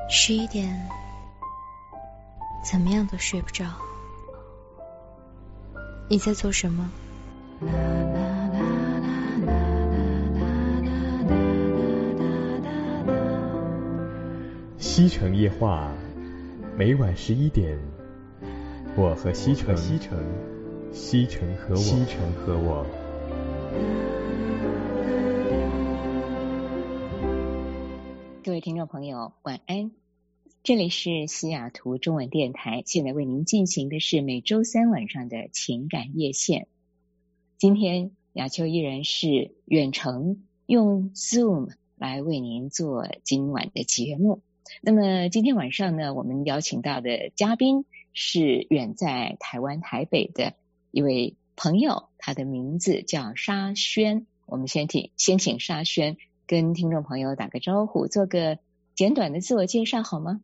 11点，怎么样都睡不着。你在做什么？ 西城夜话，每晚11点，我和西城，西城和我。 各位听众朋友，晚安。这里是西雅图中文电台，现在为您进行的是每周三晚上的情感夜线。今天雅秋依然是远程用 Zoom 来为您做今晚的节目。那么今天晚上呢，我们邀请到的嘉宾是远在台湾台北的一位朋友，他的名字叫沙宣。我们先请沙宣跟听众朋友打个招呼，做个简短的自我介绍好吗？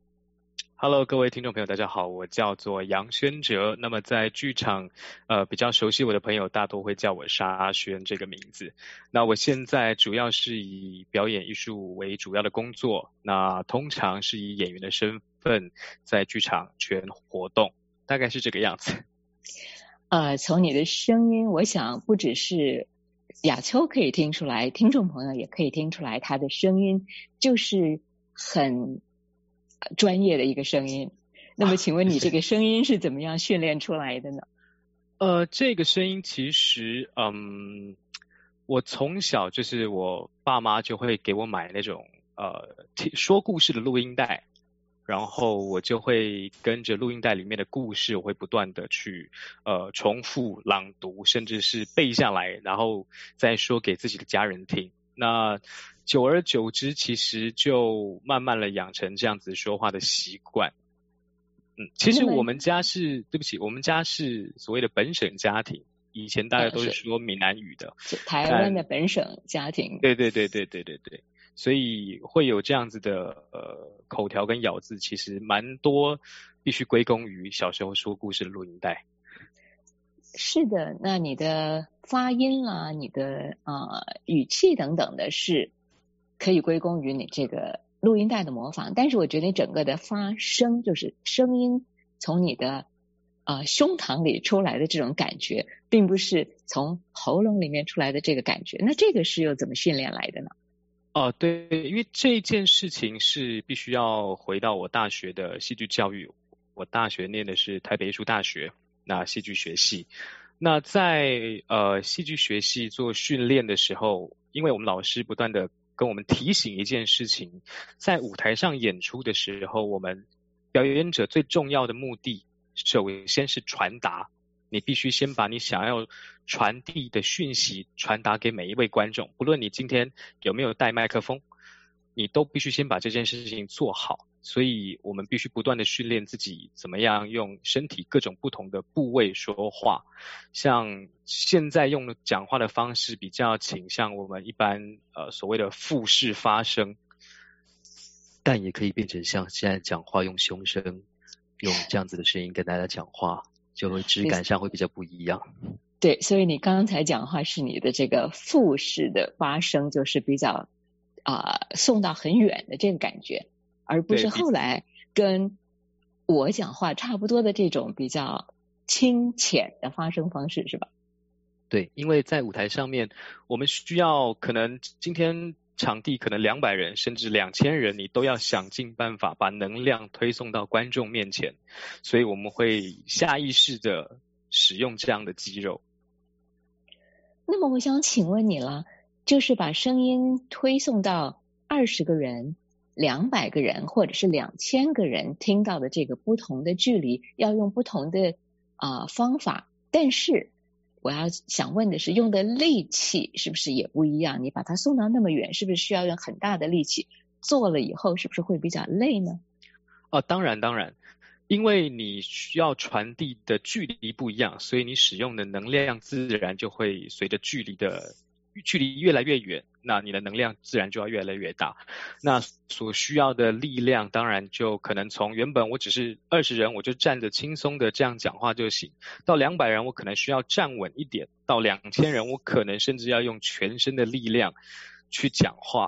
Hello， 各位听众朋友，大家好，我叫做杨宣哲。那么在剧场比较熟悉我的朋友大多会叫我沙宣这个名字。那我现在主要是以表演艺术为主要的工作，那通常是以演员的身份在剧场圈活动，大概是这个样子。 从你的声音，我想不只是雅秋可以听出来，听众朋友也可以听出来，他的声音就是很专业的一个声音。那么请问你这个声音是怎么样训练出来的呢？ 这个声音其实我从小就是我爸妈就会给我买那种说故事的录音带，然后我就会跟着录音带里面的故事，我会不断的去重复朗读，甚至是背下来，然后再说给自己的家人听。那久而久之，其实就慢慢的养成这样子说话的习惯。其实我们家是，对不起，我们家是所谓的本省家庭，以前大家都是说闽南语的， 台湾的本省家庭。 对，所以会有这样子的口条跟咬字，其实蛮多必须归功于小时候说故事的录音带。 是的，那你的发音啦，你的语气等等的是可以归功于你这个录音带的模仿，但是我觉得你整个的发声，就是声音从你的胸膛里出来的这种感觉，并不是从喉咙里面出来的这个感觉。那这个是又怎么训练来的呢？ 对，因为这件事情是必须要回到我大学的戏剧教育。我大学念的是台北艺术大学，那戏剧学系。那在戏剧学系做训练的时候，因为我们老师不断的跟我们提醒一件事情，在舞台上演出的时候，我们表演者最重要的目的首先是传达，你必须先把你想要传递的讯息传达给每一位观众，不论你今天有没有带麦克风，你都必须先把这件事情做好。所以我们必须不断的训练自己怎么样用身体各种不同的部位说话。像现在用的讲话的方式比较倾向我们一般所谓的腹式发声，但也可以变成像现在讲话用胸声，用这样子的声音跟大家讲话，就会质感上会比较不一样。 对，所以你刚才讲话是你的这个腹式的发声，就是比较送到很远的这个感觉，而不是后来跟我讲话差不多的这种比较轻浅的发声方式，是吧？ 对，因为在舞台上面，我们需要可能今天场地可能200人甚至2000人，你都要想尽办法把能量推送到观众面前，所以我们会下意识的使用这样的肌肉。 那么我想请问你了，就是把声音推送到20个人、200个人或者是2000个人听到的这个不同的距离，要用不同的方法，但是我要想问的是，用的力气是不是也不一样？你把它送到那么远，是不是需要用很大的力气？做了以后是不是会比较累呢？ 当然，因为你需要传递的距离不一样，所以你使用的能量自然就会随着距离越来越远，那你的能量自然就要越来越大。那所需要的力量当然就可能从原本我只是20人我就站着轻松的这样讲话就行，到200人我可能需要站稳一点，到2000人我可能甚至要用全身的力量去讲话。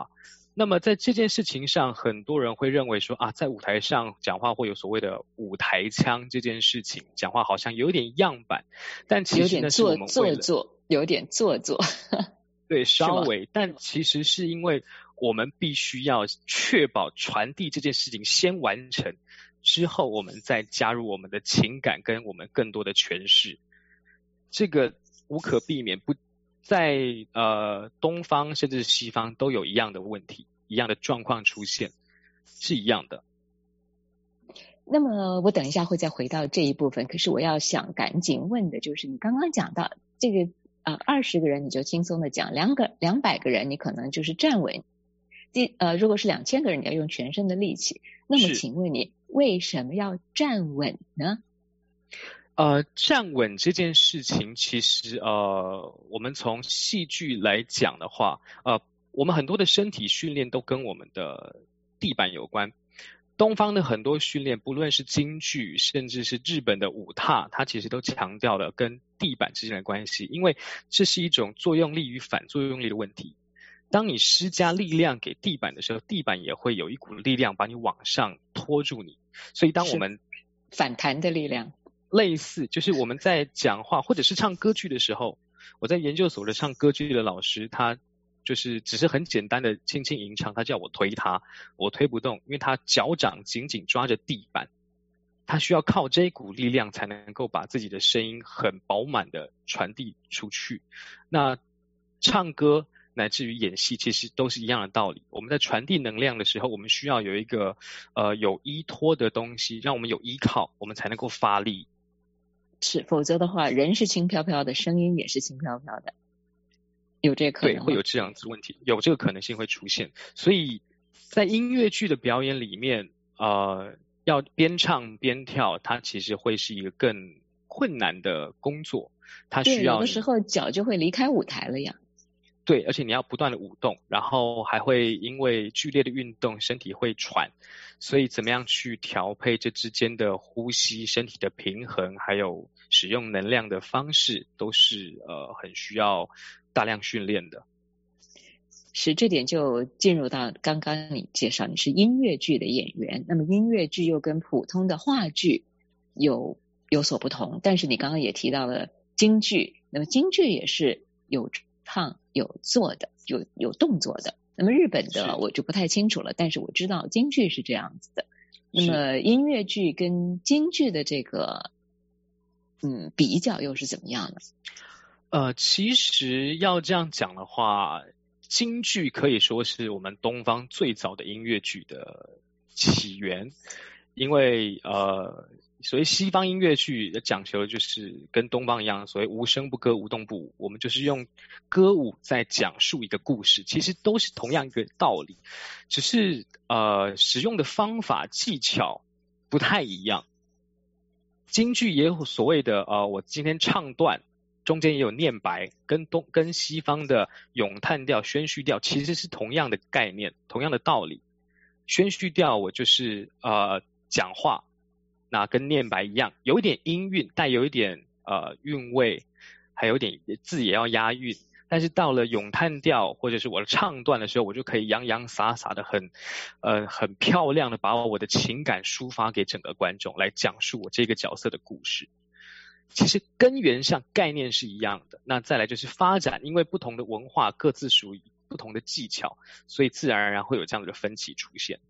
那么在这件事情上，很多人会认为说啊，在舞台上讲话会有所谓的舞台腔这件事情，讲话好像有点样板，但其实呢是我们为了有点做作， 对，稍微，但其实是因为我们必须要确保传递这件事情先完成，之后我们再加入我们的情感跟我们更多的诠释，这个无可避免，不在东方甚至西方都有一样的问题，一样的状况出现，是一样的。 那么我等一下会再回到这一部分，可是我要想赶紧问的就是你刚刚讲到这个20个人你就轻松的讲，200个人你可能就是站稳，如果是2000个人你要用全身的力气，那么请问你为什么要站稳呢？ 站稳这件事情，其实我们从戏剧来讲的话，我们很多的身体训练都跟我们的地板有关。东方的很多训练，不论是京剧，甚至是日本的舞踏，它其实都强调了跟地板之间的关系，因为这是一种作用力与反作用力的问题。当你施加力量给地板的时候，地板也会有一股力量把你往上拖住你。所以当我们反弹的力量， 类似就是我们在讲话或者是唱歌剧的时候，我在研究所的唱歌剧的老师，他就是只是很简单的轻轻吟唱，他叫我推他，我推不动，因为他脚掌紧紧抓着地板，他需要靠这一股力量才能够把自己的声音很饱满的传递出去。那唱歌乃至于演戏其实都是一样的道理，我们在传递能量的时候，我们需要有一个有依托的东西，让我们有依靠，我们才能够发力。 是，否则的话人是轻飘飘的，声音也是轻飘飘的，有这个可能吗？ 对，会有这样子问题，有这个可能性会出现。所以在音乐剧的表演里面要边唱边跳，它其实会是一个更困难的工作，它需要有的时候脚就会离开舞台了呀。 对，而且你要不断的舞动，然后还会因为剧烈的运动身体会喘，所以怎么样去调配这之间的呼吸、身体的平衡，还有使用能量的方式，都是很需要大量训练的。 是，这点就进入到刚刚你介绍你是音乐剧的演员，那么音乐剧又跟普通的话剧有所不同，但是你刚刚也提到了京剧，那么京剧也是有唱有做的，有动作的。那么日本的我就不太清楚了，但是我知道京剧是这样子的。那么音乐剧跟京剧的这个比较又是怎么样呢？ 其实要这样讲的话，京剧可以说是我们东方最早的音乐剧的起源，因为所谓西方音乐剧讲求就是跟东方一样，所谓无声不歌无动不舞，我们就是用歌舞在讲述一个故事，其实都是同样一个道理，只是使用的方法技巧不太一样。京剧也有所谓的我今天唱段中间也有念白，跟西方的咏叹调、宣叙调其实是同样的概念，同样的道理。宣叙调我就是讲话，那跟念白一样，有一点音韵，带有一点韵味，还有点字也要押韵。但是到了咏叹调或者是我的唱段的时候，我就可以洋洋洒洒的很漂亮的把我的情感抒发给整个观众，来讲述我这个角色的故事。其实根源上概念是一样的，那再来就是发展，因为不同的文化各自属于不同的技巧，所以自然而然会有这样的分歧出现。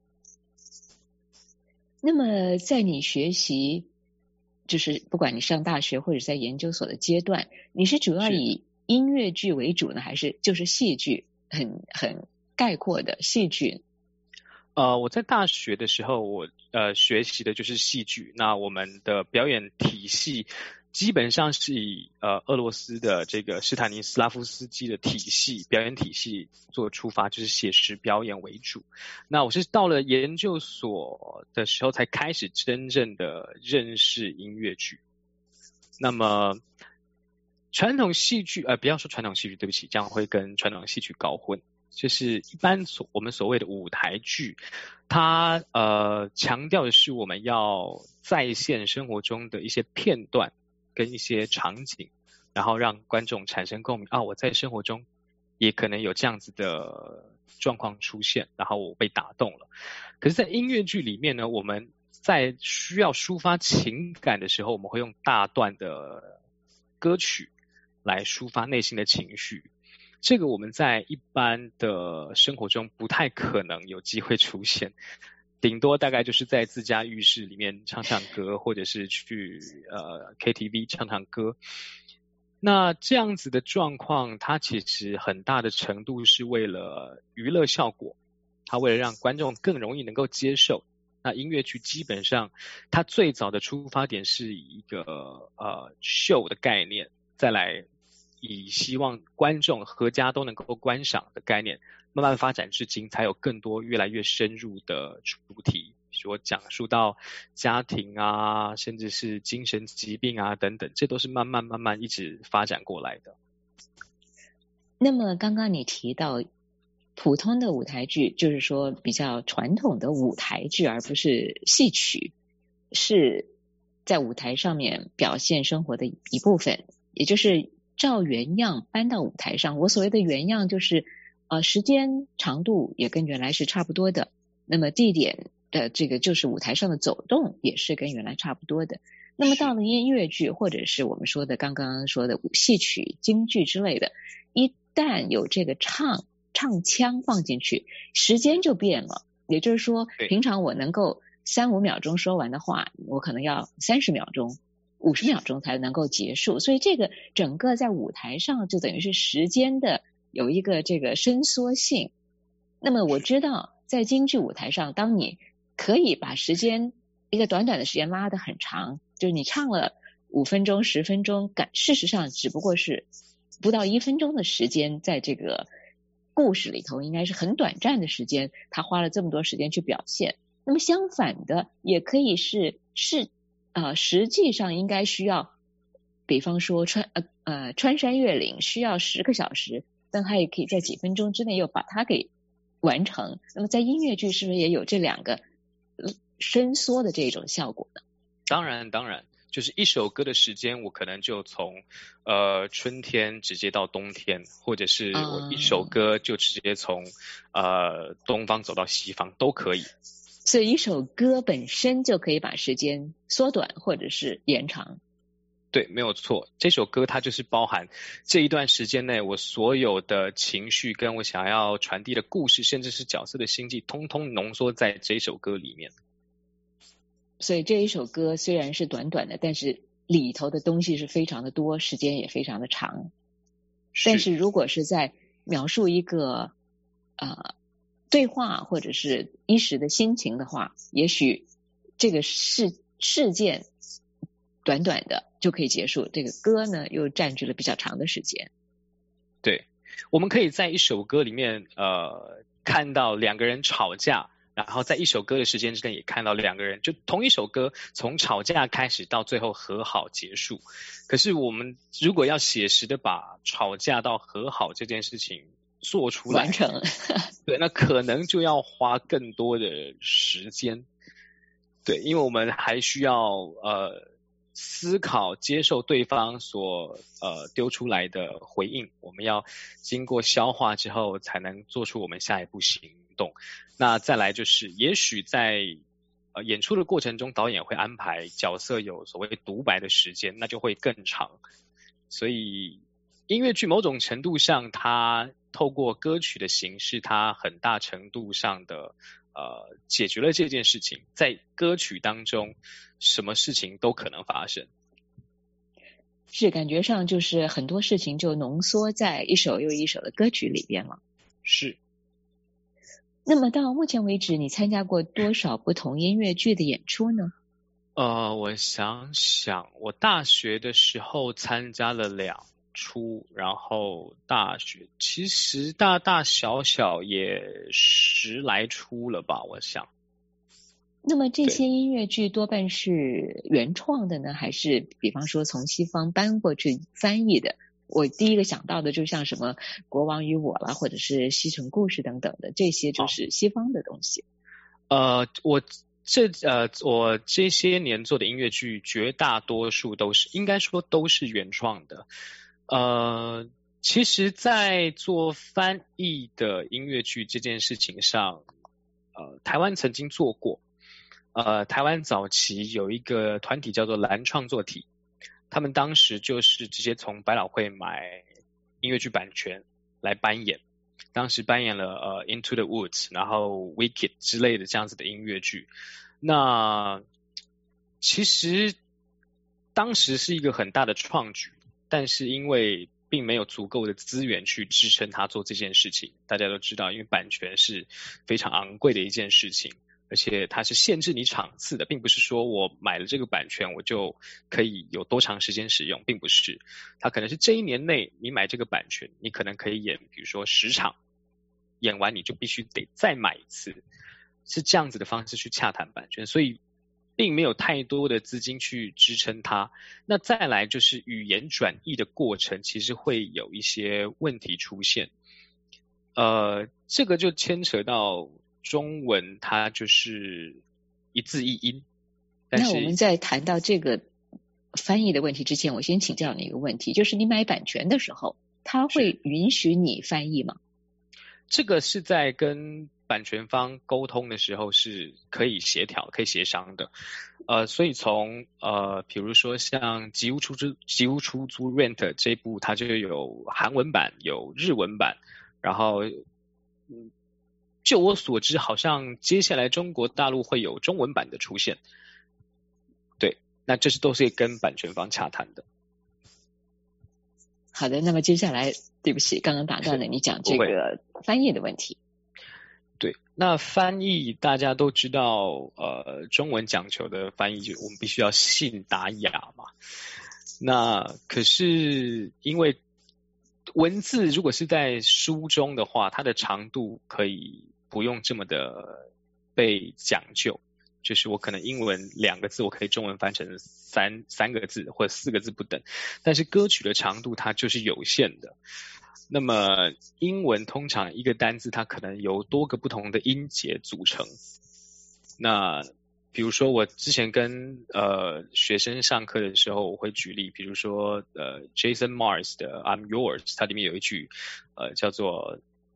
那么在你学习，就是不管你上大学或者在研究所的阶段，你是主要以音乐剧为主呢，还是就是戏剧，很概括的戏剧？ 我在大学的时候，我学习的就是戏剧。那我们的表演体系基本上是以俄罗斯的这个斯坦尼斯拉夫斯基的体系表演体系做出发，就是写实表演为主。那我是到了研究所的时候才开始真正的认识音乐剧。那么传统戏剧不要说传统戏剧，对不起，这样会跟传统戏曲搞混。就是一般我们所谓的舞台剧，它强调的是我们要再现生活中的一些片段跟一些场景，然后让观众产生共鸣啊，我在生活中也可能有这样子的状况出现，然后我被打动了。可是在音乐剧里面呢，我们在需要抒发情感的时候，我们会用大段的歌曲来抒发内心的情绪，这个我们在一般的生活中不太可能有机会出现，顶多大概就是在自家浴室里面唱唱歌，或者是去KTV 唱唱歌。那这样子的状况，它其实很大的程度是为了娱乐效果，它为了让观众更容易能够接受。那音乐剧基本上它最早的出发点是以一个秀的概念，再来以希望观众阖家都能够观赏的概念，慢慢发展至今，才有更多越来越深入的主题，说讲述到家庭啊，甚至是精神疾病啊等等，这都是慢慢一直发展过来的。 那么刚刚你提到普通的舞台剧，就是说比较传统的舞台剧，而不是戏曲，是在舞台上面表现生活的一部分，也就是照原样搬到舞台上。我所谓的原样就是时间长度也跟原来是差不多的，那么地点的这个就是舞台上的走动也是跟原来差不多的。那么到了音乐剧或者是我们说的刚刚说的戏曲、京剧之类的，一旦有这个唱腔放进去，时间就变了。也就是说，平常我能够3-5秒钟说完的话，我可能要30秒钟、50秒钟才能够结束。所以这个整个在舞台上就等于是时间的有一个这个伸缩性。那么我知道在京剧舞台上，当你可以把时间一个短短的时间拉得很长，就是你唱了5分钟、10分钟，事实上只不过是不到1分钟的时间，在这个故事里头应该是很短暂的时间，他花了这么多时间去表现。那么相反的也可以是实际上应该需要，比方说穿山越岭需要10个小时，但他也可以在几分钟之内又把它给完成。那么在音乐剧是不是也有这2个伸缩的这种效果呢？ 当然，就是一首歌的时间，我可能就从春天直接到冬天，或者是我一首歌就直接从东方走到西方都可以。 所以一首歌本身就可以把时间缩短或者是延长。 对，没有错。这首歌它就是包含这一段时间内我所有的情绪跟我想要传递的故事，甚至是角色的心迹，通通浓缩在这首歌里面。 所以这一首歌虽然是短短的，但是里头的东西是非常的多，时间也非常的长。但是如果是在描述一个对话或者是一时的心情的话，也许这个事件短短的就可以结束，这个歌呢又占据了比较长的时间。 对，我们可以在一首歌里面看到2个人吵架，然后在一首歌的时间之内也看到2个人，就同一首歌从吵架开始到最后和好结束。可是我们如果要写实的把吵架到和好这件事情做出来完成对，那可能就要花更多的时间。对，因为我们还需要思考接受对方所丢出来的回应，我们要经过消化之后才能做出我们下一步行动。那再来就是也许在演出的过程中，导演会安排角色有所谓独白的时间，那就会更长。所以音乐剧某种程度上它透过歌曲的形式，它很大程度上的解决了这件事情。在歌曲当中什么事情都可能发生， 是感觉上就是很多事情就浓缩在一首又一首的歌曲里边了。 是。 那么到目前为止你参加过多少不同音乐剧的演出呢？ 我想想，我大学的时候参加了2出，然后大学其实大大小小也10来出了吧，我想。 那么这些音乐剧多半是原创的呢，还是比方说从西方搬过去翻译的？我第一个想到的就像什么国王与我啦，或者是西城故事等等的，这些就是西方的东西。 我这些年做的音乐剧绝大多数都是，应该说都是原创的。 其实在做翻译的音乐剧这件事情上，台湾曾经做过。台湾早期有一个团体叫做蓝创作体，他们当时就是直接从百老汇买音乐剧版权来扮演，当时扮演了Into the Woods 然后 Wicked 之类的这样子的音乐剧。那其实当时是一个很大的创举，但是因为并没有足够的资源去支撑他做这件事情。大家都知道，因为版权是非常昂贵的一件事情，而且它是限制你场次的，并不是说我买了这个版权我就可以有多长时间使用，并不是。它可能是这一年内你买这个版权，你可能可以演比如说10场，演完你就必须得再买一次，是这样子的方式去洽谈版权，所以并没有太多的资金去支撑它。那再来就是语言转译的过程其实会有一些问题出现，这个就牵扯到中文它就是一字一音。但是那我们在谈到这个翻译的问题之前，我先请教你一个问题，就是你买版权的时候，他会允许你翻译吗？ 这个是在跟版权方沟通的时候是可以协调、可以协商的。所以从比如说像吉屋出租 Rent 这部，它就有韩文版、有日文版，然后就我所知，好像接下来中国大陆会有中文版的出现。对，那这都是跟版权方洽谈的。 好的，那么接下来，对不起，刚刚打断了你讲这个翻译的问题。 对，那翻译大家都知道，中文讲求的翻译就我们必须要信达雅嘛。那可是因为文字如果是在书中的话，它的长度可以不用这么的被讲究，就是我可能英文2个字我可以中文翻成三个字或者4个字不等，但是歌曲的长度它就是有限的。那么英文通常一个单字它可能由多个不同的音节组成。那比如说我之前跟学生上课的时候，我会举例，比如说Jason Mars 的 I'm Yours， 它里面有一句叫做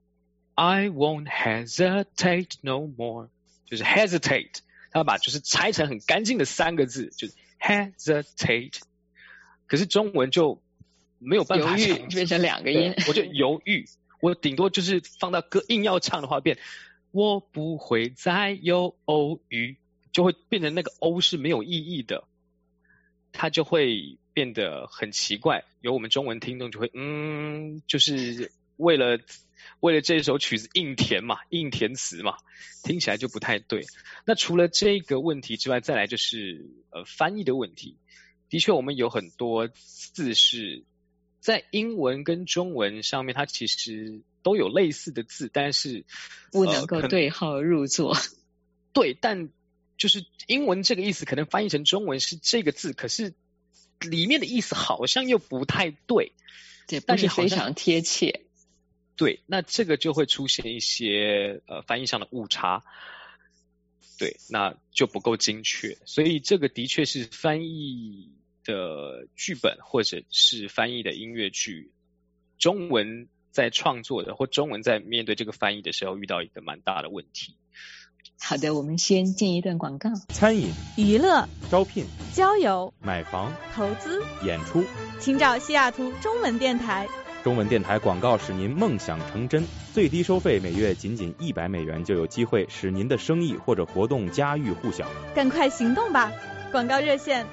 I won't hesitate no more， 就是 hesitate， 他把就是拆成很干净的3个字，就是 hesitate。可是中文就没有办法犹豫变成2个音， 我就犹豫，我顶多就是放到歌硬要唱的话变我不会再有偶遇，就会变成那个 O 是没有意义的，它就会变得很奇怪。有我们中文听众就会就是为了这首曲子硬填嘛，硬填词嘛，听起来就不太对。那除了这个问题之外，再来就是翻译的问题。的确我们有很多字是在英文跟中文上面它其实都有类似的字，但是不能够对号入座。 对，但就是英文这个意思可能翻译成中文是这个字，可是里面的意思好像又不太对， 对，不是非常贴切。 对，那这个就会出现一些翻译上的误差，对，那就不够精确。所以这个的确是翻译的剧本或者是翻译的音乐剧，中文在创作的或中文在面对这个翻译的时候遇到一个蛮大的问题。 好的，我们先进一段广告。 餐饮、 娱乐、 招聘、 交友、 买房、 投资、 演出， 请找西雅图中文电台。 中文电台广告使您梦想成真，最低收费每月仅$100就有机会使您的生意或者活动家喻户晓。 赶快行动吧！广告热线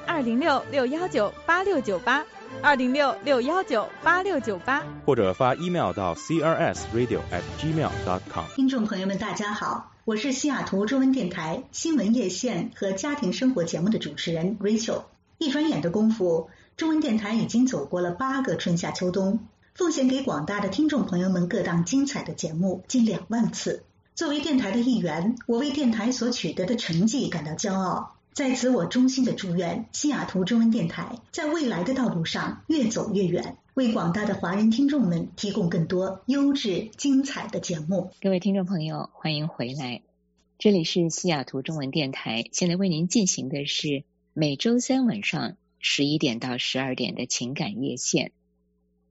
206-619-8698 206-619-8698， 或者发 email 到 crsradio@gmail.com。 听众朋友们大家好，我是西雅图中文电台新闻夜线和家庭生活节目的主持人 Rachel。 一转眼的功夫，中文电台已经走过了8个春夏秋冬，奉献给广大的听众朋友们各档精彩的节目近2万次。作为电台的一员，我为电台所取得的成绩感到骄傲。在此我衷心的祝愿西雅图中文电台在未来的道路上越走越远，为广大的华人听众们提供更多优质精彩的节目。 各位听众朋友，欢迎回来，这里是西雅图中文电台，现在为您进行的是每周3晚上11点到12点的情感夜线。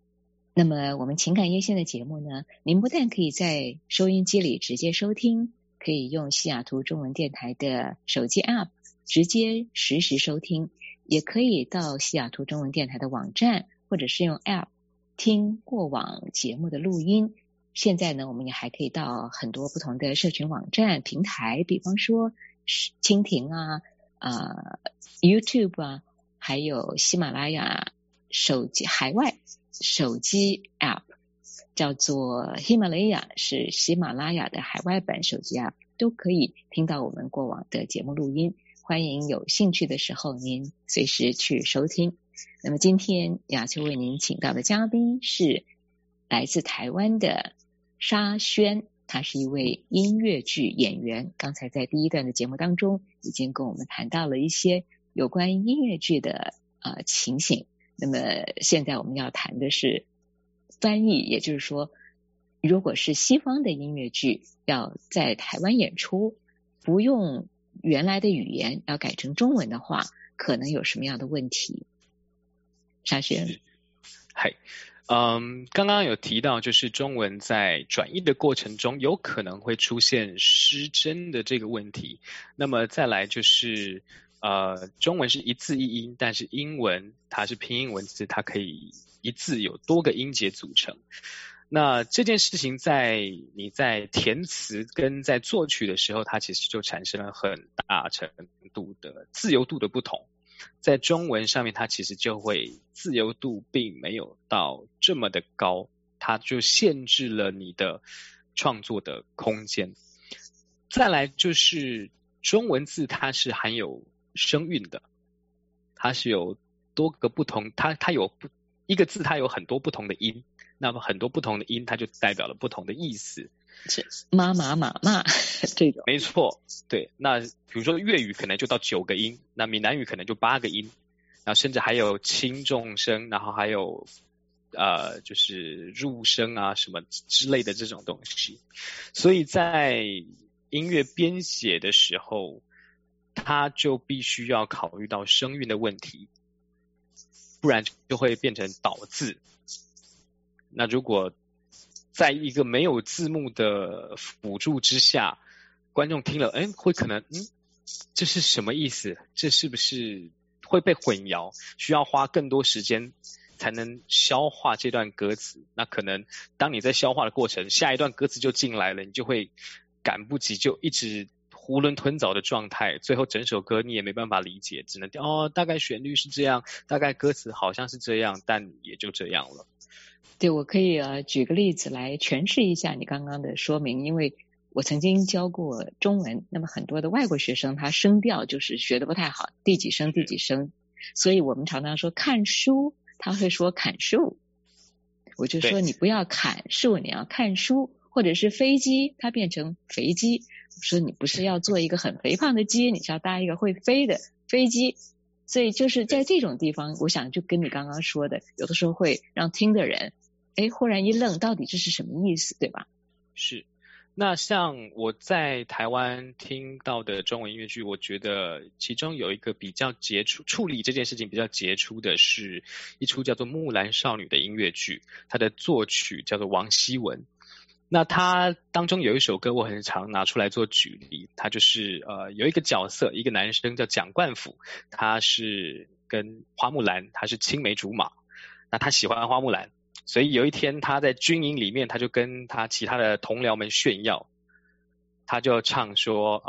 那么我们情感夜线的节目呢，您不但可以在收音机里直接收听，可以用西雅图中文电台的手机 App 直接实时收听，也可以到西雅图中文电台的网站或者是用 App 听过往节目的录音。现在呢，我们也还可以到很多不同的社群网站平台，比方说蜻蜓啊、YouTube 啊，还有喜马拉雅手机海外手机 App 叫做 Himalaya， 是喜马拉雅的海外版手机 App， 都可以听到我们过往的节目录音。欢迎有兴趣的时候您随时去收听。那么今天雅秋为您请到的嘉宾是来自台湾的沙宣，他是一位音乐剧演员。刚才在第一段的节目当中已经跟我们谈到了一些有关音乐剧的情形。那么现在我们要谈的是翻译，也就是说，如果是西方的音乐剧要在台湾演出，不用原来的语言，要改成中文的话，可能有什么样的问题？沙宣。 嗨。刚刚有提到，就是中文在转译的过程中有可能会出现失真的这个问题。那么再来就是中文是一字一音，但是英文它是拼音文字，它可以一字有多个音节组成。那这件事情你在填词跟在作曲的时候，它其实就产生了很大程度的自由度的不同。在中文上面，它其实就会自由度并没有到这么的高，它就限制了你的创作的空间。再来就是中文字它是含有声韵的，它是有多个不同，它有一个字它有很多不同的音，那么很多不同的音它就代表了不同的意思。 是妈妈妈妈这种。 没错，对。那比如说粤语可能就到9个音，那闽南语可能就8个音，然后甚至还有轻重声，然后还有就是入声啊什么之类的这种东西。所以在音乐编写的时候，它就必须要考虑到声韵的问题，不然就会变成倒字。那如果在一个没有字幕的辅助之下，观众听了会可能这是什么意思？这是不是会被混淆？需要花更多时间才能消化这段歌词。那可能当你在消化的过程，下一段歌词就进来了，你就会赶不及，就一直囫囵吞枣的状态，最后整首歌你也没办法理解，只能大概旋律是这样，大概歌词好像是这样，但也就这样了。 对，我可以举个例子来诠释一下你刚刚的说明。因为我曾经教过中文，那么很多的外国学生他声调就是学得不太好，第几声第几声，所以我们常常说看书，他会说砍树，我就说你不要砍树，你要看书。或者是飞机，它变成肥鸡，我说你不是要做一个很肥胖的鸡，你是要搭一个会飞的飞机。所以就是在这种地方，我想就跟你刚刚说的，有的时候会让听的人忽然一愣，到底这是什么意思，对吧？ 是。那像我在台湾听到的中文音乐剧，我觉得其中有一个比较杰出，处理这件事情比较杰出的是一出叫做《木兰少女》的音乐剧，它的作曲叫做王希文。那它当中有一首歌我很常拿出来做举例，它就是有一个角色，一个男生叫蒋冠甫，他是跟花木兰，他是青梅竹马，那他喜欢花木兰，所以有一天他在军营里面，他就跟他其他的同僚们炫耀，他就唱说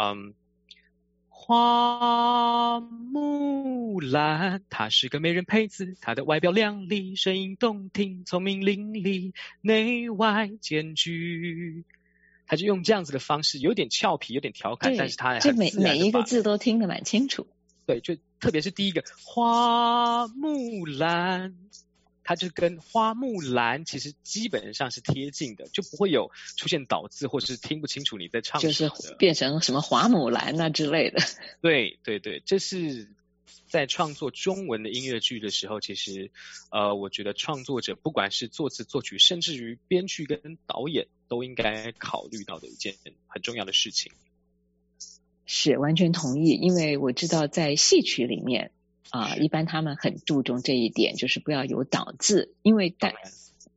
花木兰，她是个美人胚子，她的外表靓丽，声音动听，聪明伶俐，内外兼具。他就用这样子的方式，有点俏皮，有点调侃，但是他这每一个字都听得蛮清楚。 对，就特别是第一个花木兰，它就跟花木兰其实基本上是贴近的，就不会有出现倒字或是听不清楚你在唱什么， 就是变成什么花木兰啊之类的。 对对对，这是在创作中文的音乐剧的时候，其实我觉得创作者不管是作词作曲，甚至于编剧跟导演都应该考虑到的一件很重要的事情。 是，完全同意。因为我知道在戏曲里面一般他们很注重这一点，就是不要有倒字，因为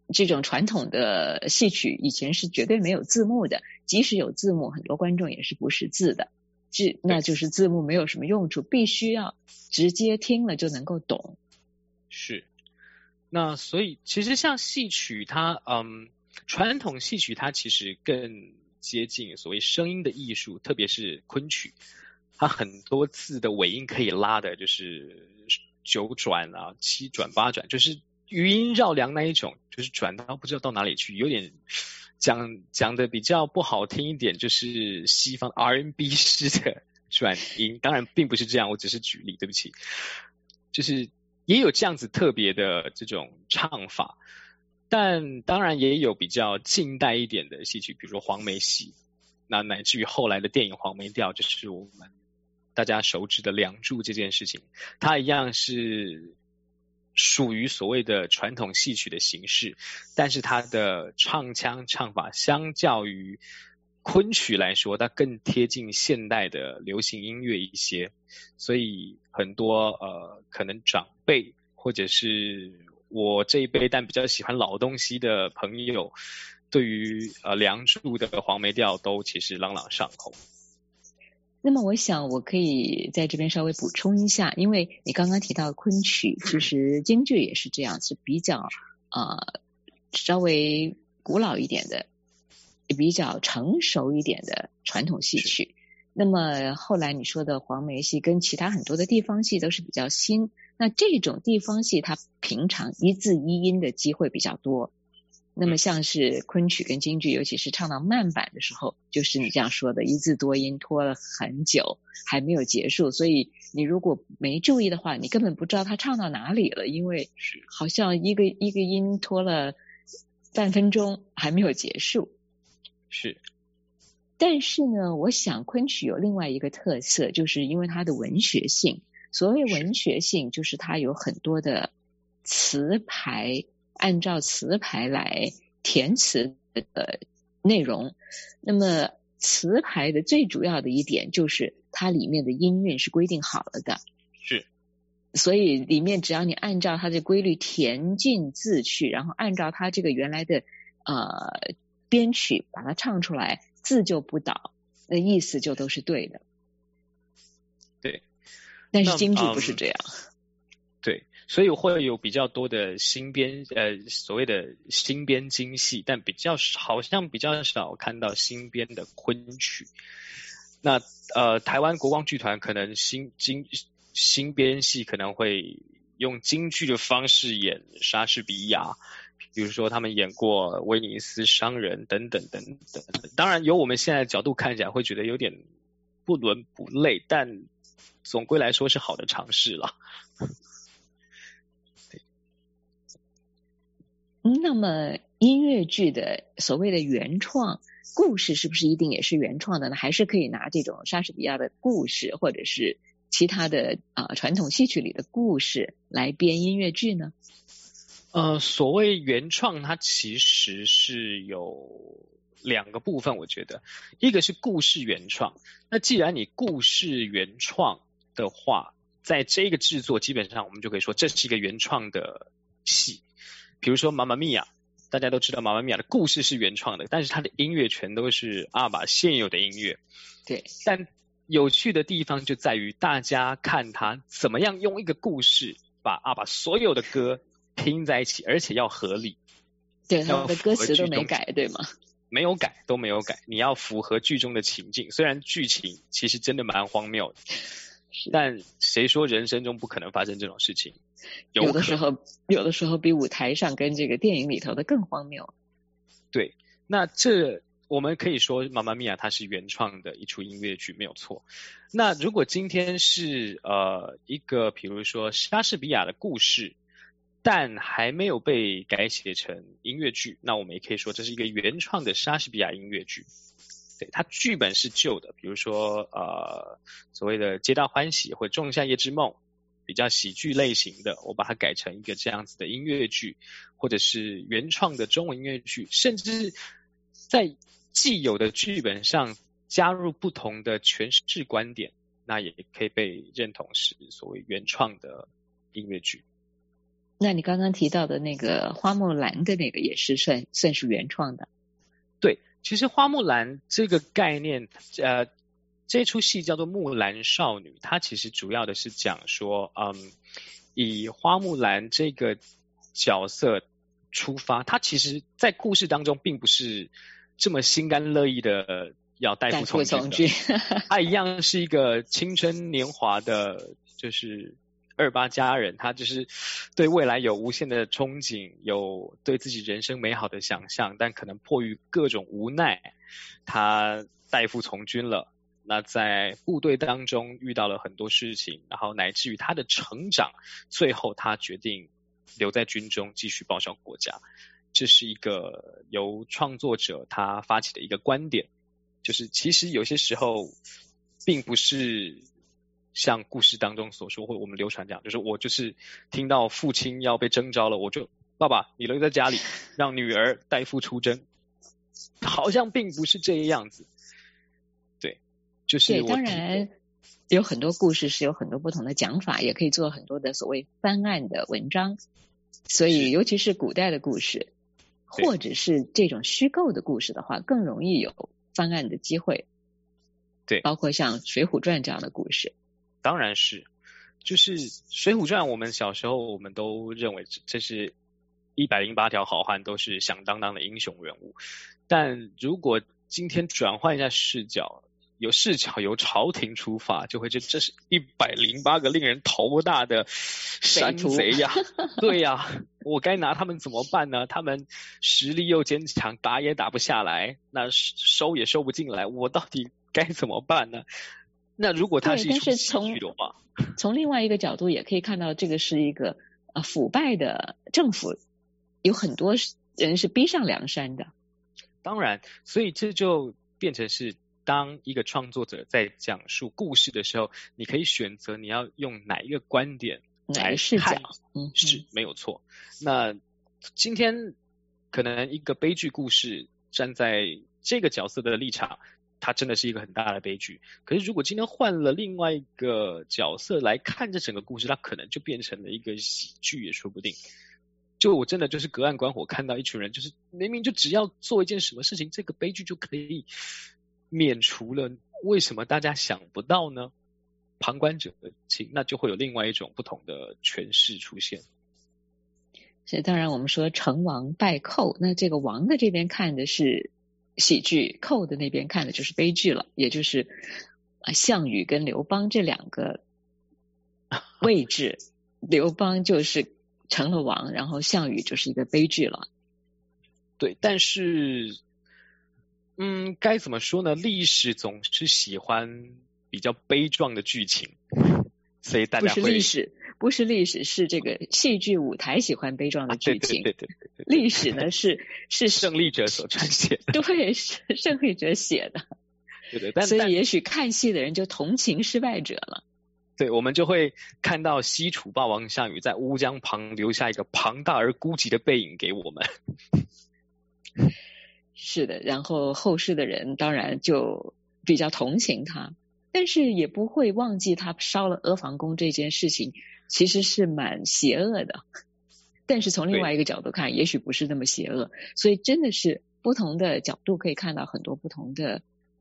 这种传统的戏曲以前是绝对没有字幕的，即使有字幕，很多观众也是不识字的，那就是字幕没有什么用处，必须要直接听了就能够懂。 是，那所以其实像戏曲它传统戏曲它其实更接近所谓声音的艺术，特别是昆曲，它很多字的尾音可以拉的就是9转啊、7转、8转，就是余音绕梁那一种，就是转到不知道到哪里去，有点讲的比较不好听一点，就是西方 R&B 式的转音，当然并不是这样，我只是举例，对不起，就是也有这样子特别的这种唱法，但当然也有比较近代一点的戏曲，比如说黄梅戏，那乃至于后来的电影黄梅调，就是我们大家熟知的《梁祝》这件事情，它一样是属于所谓的传统戏曲的形式，但是它的唱腔唱法相较于昆曲来说，它更贴近现代的流行音乐一些，所以很多可能长辈或者是我这一辈但比较喜欢老东西的朋友，对于梁祝的黄梅调都其实朗朗上口。 那么我想我可以在这边稍微补充一下，因为你刚刚提到昆曲，其实京剧也是这样，是比较稍微古老一点的，比较成熟一点的传统戏曲。那么后来你说的黄梅戏跟其他很多的地方戏都是比较新，那这种地方戏它平常一字一音的机会比较多。那么像是昆曲跟京剧，尤其是唱到慢板的时候，就是你这样说的一字多音拖了很久还没有结束，所以你如果没注意的话，你根本不知道他唱到哪里了，因为好像一个音拖了半分钟还没有结束。 是， 但是呢，我想昆曲有另外一个特色，就是因为它的文学性。所谓文学性，就是它有很多的词牌，按照词牌来填词的内容。那么词牌的最主要的一点就是它里面的音韵是规定好了的， 是， 所以里面只要你按照它的规律填进字去，然后按照它这个原来的编曲把它唱出来，字就不倒，那意思就都是对的。 对， 但是京剧不是这样。 对，所以会有比较多的新编所谓的新编京戏，但好像比较少看到新编的昆曲。那台湾国光剧团可能新编戏可能会用京剧的方式演莎士比亚，比如说他们演过威尼斯商人等等等等。当然由我们现在的角度看起来会觉得有点不伦不类，但总归来说是好的尝试啦。 那么音乐剧的所谓的原创故事是不是一定也是原创的呢？还是可以拿这种莎士比亚的故事或者是其他的传统戏曲里的故事来编音乐剧呢？ 所谓原创它其实是有2个部分，我觉得一个是故事原创，那既然你故事原创的话，在这个制作基本上我们就可以说这是一个原创的戏。比如说妈妈咪呀，大家都知道妈妈咪呀的故事是原创的，但是它的音乐全都是阿爸现有的音乐。 对， 但有趣的地方就在于大家看他怎么样用一个故事把阿爸所有的歌拼在一起，而且要合理。 对，他的歌词都没改，对吗？ 没有改，都没有改，你要符合剧中的情境，虽然剧情其实真的蛮荒谬的，但谁说人生中不可能发生这种事情？有的时候比舞台上跟这个电影里头的更荒谬。对，那这我们可以说妈妈咪呀它是原创的一出音乐剧，没有错。那如果今天是一个比如说莎士比亚的故事，但还没有被改写成音乐剧，那我们也可以说这是一个原创的莎士比亚音乐剧。对，它剧本是旧的，比如说所谓的皆大欢喜或仲夏夜之梦，比较喜剧类型的，我把它改成一个这样子的音乐剧，或者是原创的中文音乐剧，甚至在既有的剧本上加入不同的诠释观点，那也可以被认同是所谓原创的音乐剧。 那你刚刚提到的那个花木兰的那个也是算是原创的。 对，其实花木兰这个概念，这出戏叫做《木兰少女》，它其实主要的是讲说，以花木兰这个角色出发，她其实在故事当中并不是这么心甘乐意的要代父从军的，她一样是一个青春年华的，就是28佳人，她就是对未来有无限的憧憬，有对自己人生美好的想象，但可能迫于各种无奈，她代父从军了。那在部队当中遇到了很多事情，然后乃至于她的成长，最后她决定留在军中继续报效国家。这是一个由创作者他发起的一个观点，就是其实有些时候并不是像故事当中所说，或者我们流传讲，就是我就是听到父亲要被征召了，我就爸爸你留在家里，让女儿代父出征，好像并不是这样子。对，就是对，当然有很多故事是有很多不同的讲法，也可以做很多的所谓翻案的文章。所以尤其是古代的故事，或者是这种虚构的故事的话，更容易有翻案的机会。 对， 包括像《水浒传》这样的故事。 当然是，就是《水浒传》，我们小时候我们都认为这是108条好汉都是响当当的英雄人物，但如果今天转换一下视角，由朝廷出发，就会这是108个令人头不大的山贼呀，对呀，我该拿他们怎么办呢？他们实力又坚强，打也打不下来，那收也收不进来，我到底该怎么办呢？那如果他是一出喜剧的话， 从另外一个角度也可以看到，这个是一个腐败的政府，有很多人是逼上梁山的。 当然，所以这就变成是当一个创作者在讲述故事的时候，你可以选择你要用哪一个观点来视角， 是没有错。那今天可能一个悲剧故事站在这个角色的立场，它真的是一个很大的悲剧。可是如果今天换了另外一个角色来看这整个故事，它可能就变成了一个喜剧也说不定。就我真的就是隔岸观火，看到一群人就是明明就只要做一件什么事情，这个悲剧就可以免除了，为什么大家想不到呢？旁观者清，那就会有另外一种不同的诠释出现。 所以当然我们说成王败寇，那这个王的这边看的是喜剧，寇的那边看的就是悲剧了，也就是项羽跟刘邦这两个位置，刘邦就是成了王，然后项羽就是一个悲剧了。 对，但是该怎么说呢？历史总是喜欢比较悲壮的剧情，所以大家会不是历史，是这个戏剧舞台喜欢悲壮的剧情。 对， 历史呢是胜利者所撰写的， 对，是胜利者写的。 对， 所以也许看戏的人就同情失败者了。 对，我们就会看到西楚霸王项羽在乌江旁留下一个庞大而孤寂的背影给我们。 是的，然后后世的人当然就比较同情他，但是也不会忘记他烧了阿房宫这件事情其实是蛮邪恶的，但是从另外一个角度看也许不是那么邪恶，所以真的是不同的角度可以看到很多不同的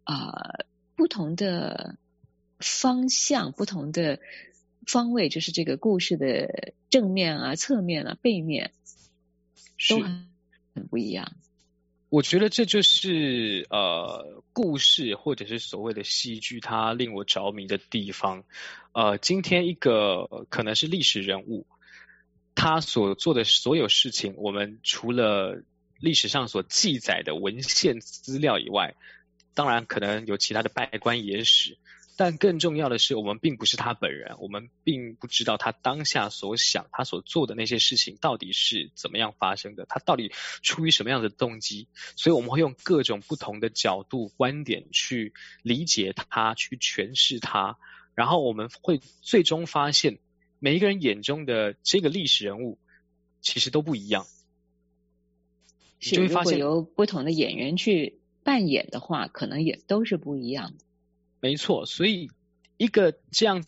方向，不同的方位，就是这个故事的正面啊、侧面啊、背面都很不一样。 我觉得这就是故事或者是所谓的戏剧它令我着迷的地方。今天一个可能是历史人物，他所做的所有事情，我们除了历史上所记载的文献资料以外，当然可能有其他的拜官野史，但更重要的是我们并不是他本人，我们并不知道他当下所想他所做的那些事情到底是怎么样发生的，他到底出于什么样的动机，所以我们会用各种不同的角度观点去理解他，去诠释他，然后我们会最终发现每一个人眼中的这个历史人物其实都不一样。 是，如果由不同的演员去扮演的话，可能也都是不一样的。 没错，所以一个这样子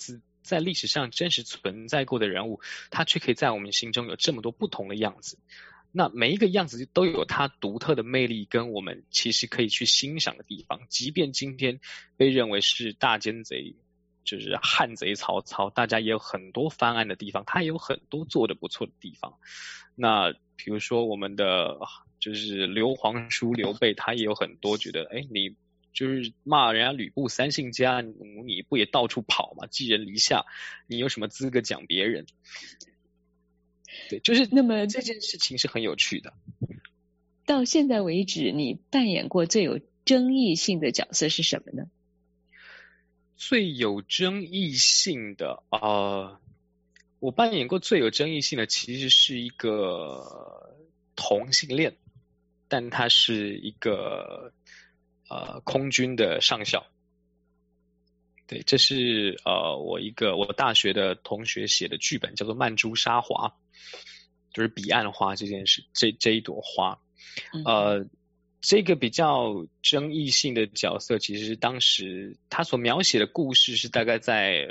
在历史上真实存在过的人物，他却可以在我们心中有这么多不同的样子。那每一个样子都有它独特的魅力，跟我们其实可以去欣赏的地方。即便今天被认为是大奸贼，就是汉贼曹操，大家也有很多翻案的地方，他也有很多做的不错的地方。那比如说我们的就是刘皇叔刘备，他也有很多觉得，你就是骂人家吕布三姓家奴，你不也到处跑吗？寄人篱下，你有什么资格讲别人？对，就是那么这件事情是很有趣的。 到现在为止，你扮演过最有争议性的角色是什么呢？ 最有争议性的我扮演过最有争议性的其实是一个同性恋，但他是一个空军的上校。对，这是我大学的同学写的剧本，叫做《曼珠沙华》，就是彼岸花这件事，这一朵花。这个比较争议性的角色，其实当时他所描写的故事是大概在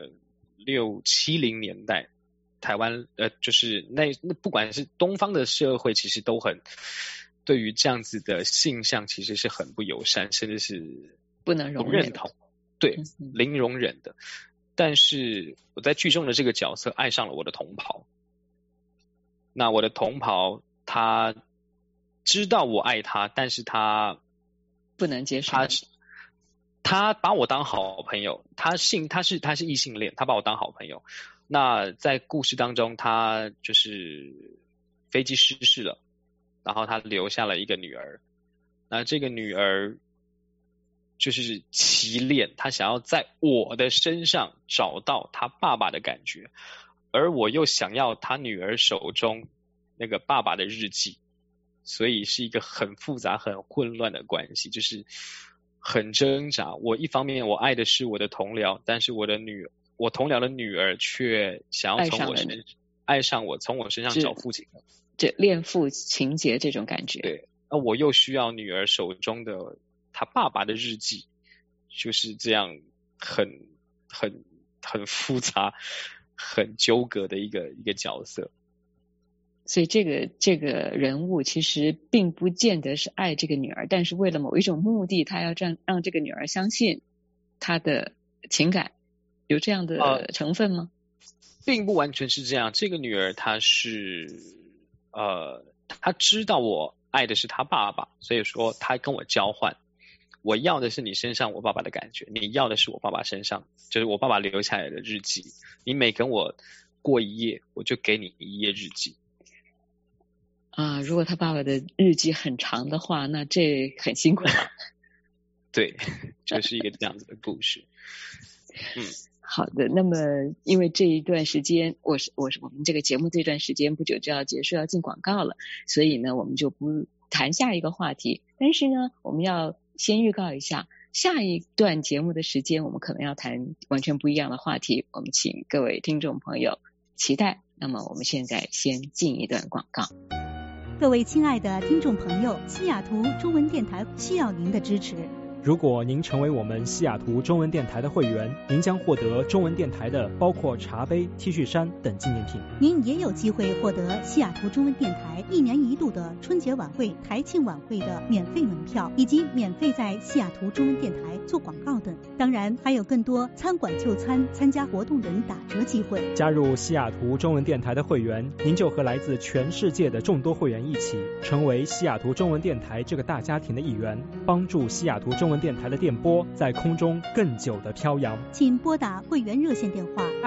60、70年代，台湾就是那不管是东方的社会，其实都很对于这样子的性向其实是很不友善，甚至是不能容忍同。对，零容忍的。但是我在剧中的这个角色爱上了我的同袍，那我的同袍他知道我爱他，但是他不能接受， 他把我当好朋友，他是异性恋，他把我当好朋友。那在故事当中，他就是飞机失事了，然后他留下了一个女儿，那这个女儿就是奇恋，他想要在我的身上找到他爸爸的感觉，而我又想要他女儿手中那个爸爸的日记，所以是一个很复杂很混乱的关系，就是很挣扎。我一方面我爱的是我的同僚，但是我同僚的女儿却想要从我爱上我，从我身上找父亲， 这恋父情节这种感觉。 对，那我又需要女儿手中的他爸爸的日记，就是这样很复杂很纠葛的一个角色。 所以这个人物其实并不见得是爱这个女儿，但是为了某一种目的，他要让这个女儿相信他的情感，有这样的成分吗？ 并不完全是这样。这个女儿她是她知道我爱的是她爸爸，所以说她跟我交换，我要的是你身上我爸爸的感觉，你要的是我爸爸身上就是我爸爸留下来的日记，你每跟我过一夜，我就给你一页日记。 如果他爸爸的日记很长的话，那这很辛苦了。 对，就是一个这样子的故事。 好的，那么因为这一段时间，我们这个节目这段时间不久就要结束，要进广告了，所以呢，我们就不谈下一个话题。但是呢，我们要先预告一下，下一段节目的时间，我们可能要谈完全不一样的话题，我们请各位听众朋友期待。那么我们现在先进一段广告。 各位亲爱的听众朋友，西雅图中文电台需要您的支持。 如果您成为我们西雅图中文电台的会员，您将获得中文电台的包括茶杯、T 恤衫等纪念品。 您也有机会获得西雅图中文电台1年1度的春节晚会、台庆晚会的免费门票，以及免费在西雅图中文电台做广告等。当然还有更多餐馆就餐、参加活动等打折机会。 加入西雅图中文电台的会员，您就和来自全世界的众多会员一起，成为西雅图中文电台这个大家庭的一员，帮助西雅图中文电台的电波在空中更久的飘扬。 请拨打会员热线电话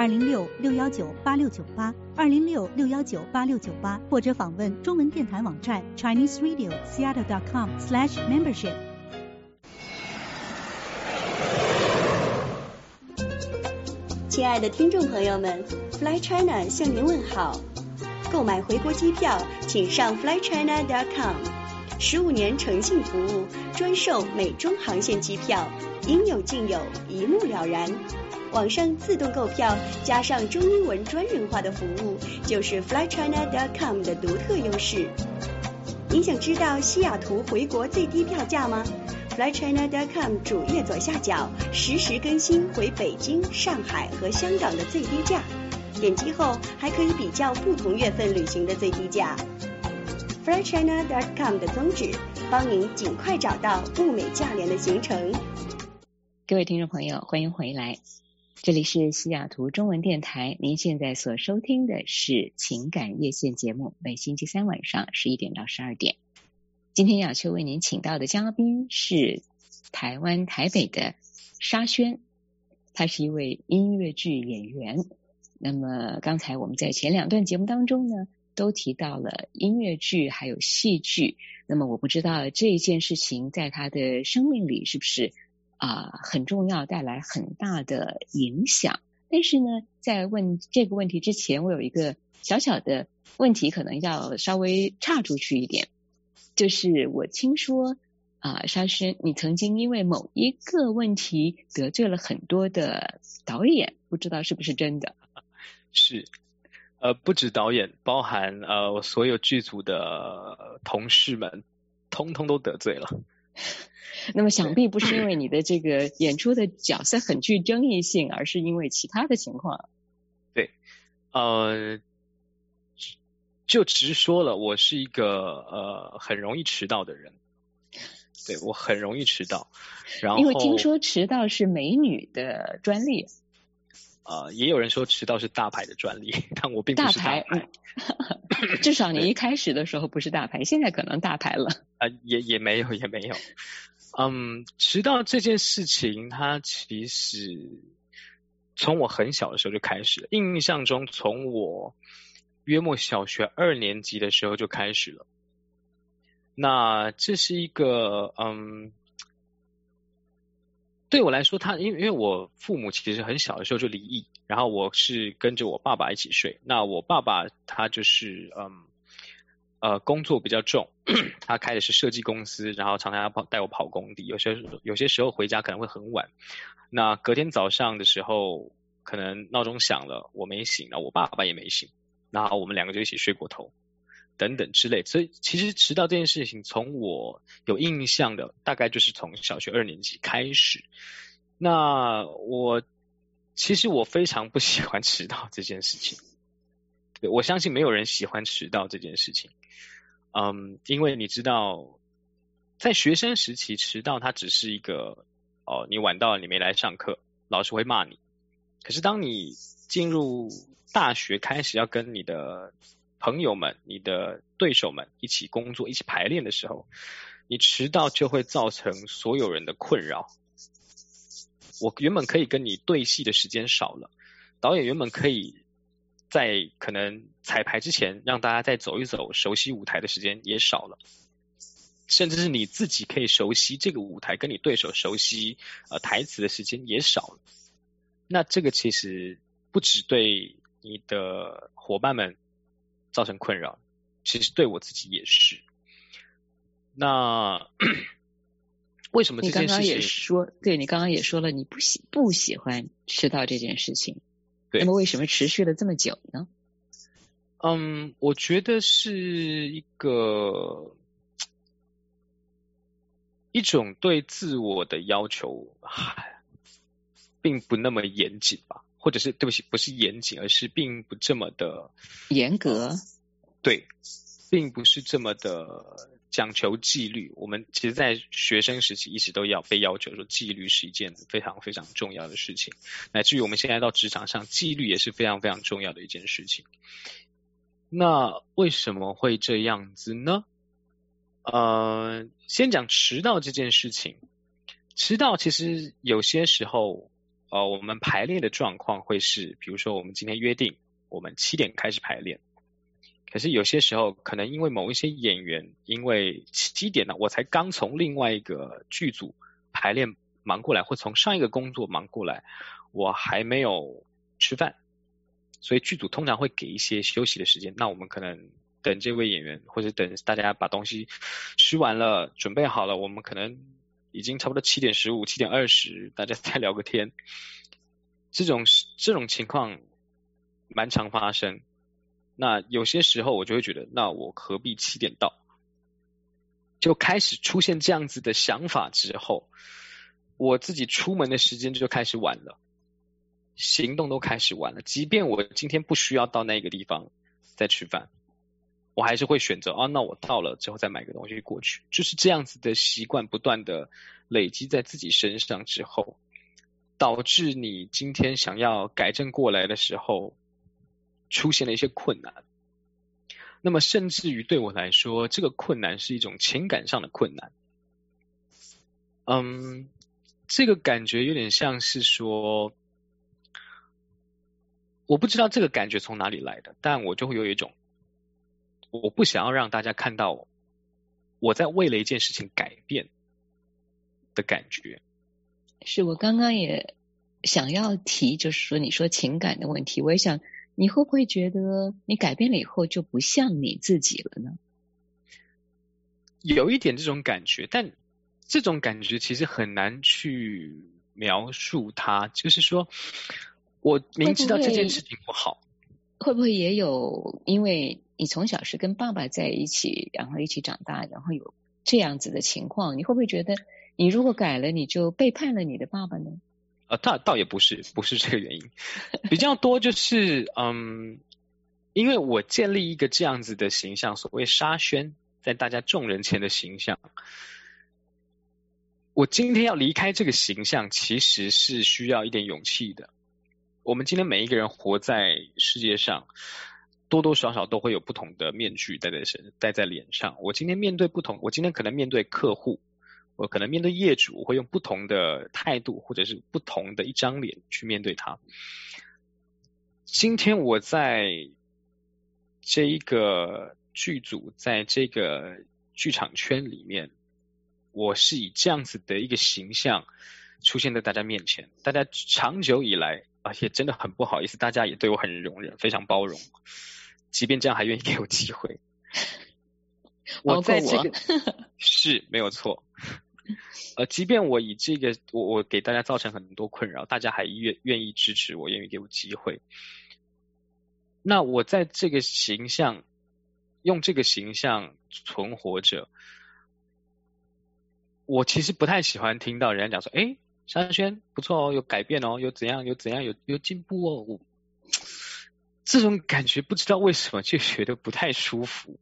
206-619-8698 206-619-8698，或者访问中文电台网站 ChineseRadio.Seattle.com/membership。 亲爱的听众朋友们， Fly China 向您问好。购买回国机票，请上 FlyChina.com。15年诚信服务，专售美中航线机票，应有尽有，一目了然。网上自动购票，加上中英文专人化的服务，就是 FlyChina.com 的独特优势。您想知道西雅图回国最低票价吗 flychina.com 主页左下角实时更新回北京、上海和香港的最低价，点击后还可以比较不同月份旅行的最低价。flychina.com 的宗旨，帮您尽快找到物美价廉的行程。 各位听众朋友，欢迎回来，这里是西雅图中文电台，您现在所收听的是情感夜线节目，每星期三晚上11点到12点。今天雅秋为您请到的嘉宾是台湾台北的沙宣，他是一位音乐剧演员。那么刚才我们在前2段节目当中呢，都提到了音乐剧还有戏剧。那么我不知道这一件事情在他的生命里是不是很重要，带来很大的影响。但是呢，在问这个问题之前，我有一个小小的问题，可能要稍微岔出去一点。就是我听说沙宣，你曾经因为某一个问题得罪了很多的导演，不知道是不是真的？ 是，不止导演，包含我所有剧组的同事们，通通都得罪了。 那么想必不是因为你的这个演出的角色很具争议性，而是因为其他的情况。 对，就直说了，我是一个很容易迟到的人。对，我很容易迟到，然后因为听说迟到是美女的专利。 也有人说迟到是大牌的专利，但我并不是大牌。 至少你一开始的时候不是大牌，现在可能大牌了。 也没有。迟到这件事情，它其实从我很小的时候就开始了。印象中，从我约莫小学2年级的时候就开始了。那这是一个对我来说，因为我父母其实很小的时候就离异，然后我是跟着我爸爸一起睡。那我爸爸他就是工作比较重，他开的是设计公司，然后常常要带我跑工地，有些时候回家可能会很晚。那隔天早上的时候，可能闹钟响了，我没醒，那我爸爸也没醒，然后我们2个就一起睡过头。等等之类，所以其实迟到这件事情，从我有印象的，大概就是从小学2年级开始。那其实我非常不喜欢迟到这件事情。对，我相信没有人喜欢迟到这件事情。因为你知道，在学生时期迟到，它只是一个你晚到了，你没来上课，老师会骂你。可是当你进入大学，开始要跟你的朋友们、你的对手们一起工作、一起排练的时候，你迟到就会造成所有人的困扰。我原本可以跟你对戏的时间少了，导演原本可以在可能彩排之前让大家再走一走、熟悉舞台的时间也少了，甚至是你自己可以熟悉这个舞台，跟你对手熟悉台词的时间也少了。那这个其实不只对你的伙伴们造成困扰，其实对我自己也是。那为什么这件事情？ 你刚刚也说了，你不喜欢迟到这件事情。 对。 那么为什么持续了这么久呢？ 我觉得是一种对自我的要求，并不那么严谨吧。或者是对不起，不是严谨，而是并不这么的严格。 对，并不是这么的讲求纪律。我们其实在学生时期一直都要被要求说纪律是一件非常非常重要的事情，乃至于我们现在到职场上，纪律也是非常非常重要的一件事情。那为什么会这样子呢？先讲迟到这件事情。迟到其实有些时候我们排练的状况会是，比如说我们今天约定我们7点开始排练，可是有些时候可能因为某一些演员因为7点呢，我才刚从另外一个剧组排练忙过来，或从上一个工作忙过来，我还没有吃饭，所以剧组通常会给一些休息的时间。那我们可能等这位演员，或者等大家把东西吃完了准备好了，我们可能已经差不多7点15、7点20，大家再聊个天。这种情况蛮常发生。那有些时候我就会觉得，那我何必7点到？ 就开始出现这样子的想法之后，我自己出门的时间就开始晚了，行动都开始晚了。即便我今天不需要到那个地方再吃饭，我还是会选择那我到了之后再买个东西过去。就是这样子的习惯不断的累积在自己身上之后，导致你今天想要改正过来的时候出现了一些困难。那么甚至于对我来说，这个困难是一种情感上的困难。这个感觉有点像是说，我不知道这个感觉从哪里来的，但我就会有一种我不想要让大家看到我在为了一件事情改变的感觉。 是我刚刚也想要提，就是说你说情感的问题，我也想你会不会觉得你改变了以后就不像你自己了呢？ 有一点这种感觉，但这种感觉其实很难去描述它。就是说我明知道这件事情不好， 会不会也有因为你从小是跟爸爸在一起，然后一起长大，然后有这样子的情况，你会不会觉得你如果改了，你就背叛了你的爸爸呢？ 倒也不是这个原因，比较多就是因为我建立一个这样子的形象，所谓沙宣在大家众人前的形象，我今天要离开这个形象其实是需要一点勇气的。我们今天每一个人活在世界上，多多少少都会有不同的面具戴在脸上。我今天可能面对客户，我可能面对业主，我会用不同的态度或者是不同的一张脸去面对他。今天我在这一个剧组，在这个剧场圈里面，我是以这样子的一个形象出现在大家面前。大家长久以来也真的很不好意思，大家也对我很容忍，非常包容，即便这样还愿意给我机会。我在这个是没有错。即便我以这个我给大家造成很多困扰，大家还愿意支持我，愿意给我机会。那我在这个形象，用这个形象存活着，我其实不太喜欢听到人家讲说，沙宣不错有改变有怎样有进步这种感觉不知道为什么就觉得不太舒服。